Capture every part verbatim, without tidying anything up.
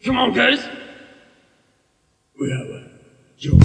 Come on, guys. We have a joke.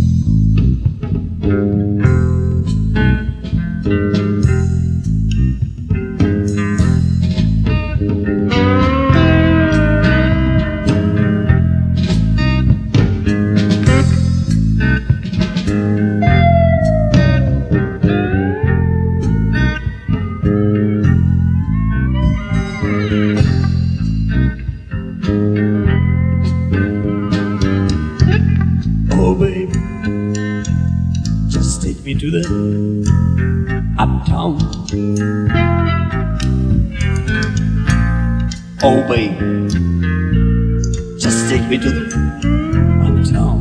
Oh, baby, just take me to the uptown. Oh, baby, just take me to the uptown.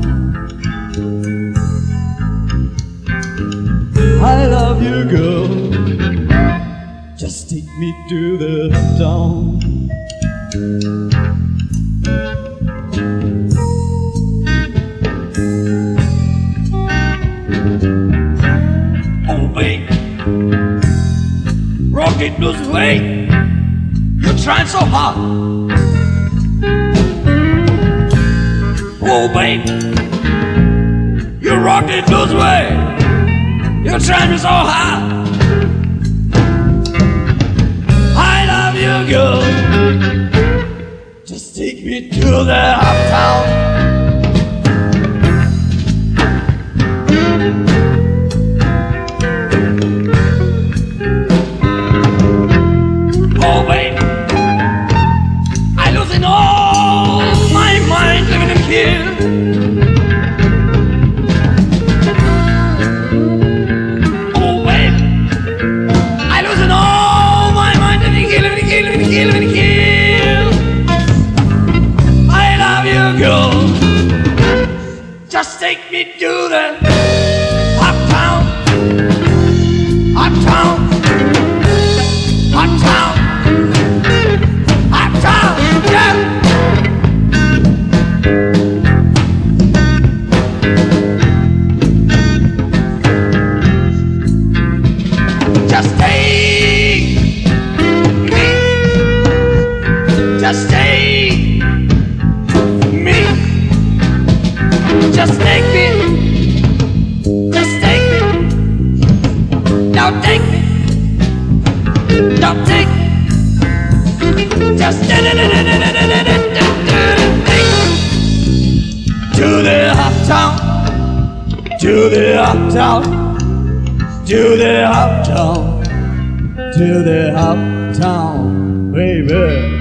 I love you, girl. Just take me to the uptown. Oh, babe, rock it this way. You're trying so hard. Oh, babe, you rock it this way. You're trying so hard. I love you, girl. Just take me to the uptown. Oh, babe, I losing all my mind living in here. Oh, babe, I losing all my mind living here, living here, living here, living here. I love you, girl. Just take me to the uptown, uptown, uptown. Just take me, just take me, just take me, just take me, don't take me, don't take me, just take to the uptown, to the uptown, to the uptown, to the uptown, baby.